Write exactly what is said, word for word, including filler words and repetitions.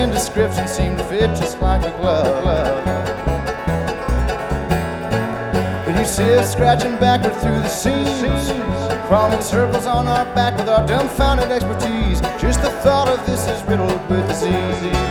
description seemed to fit just like a glove. And you see us scratching backward through the seams, crawling circles on our back with our dumbfounded expertise. Just the thought of this is riddled with disease.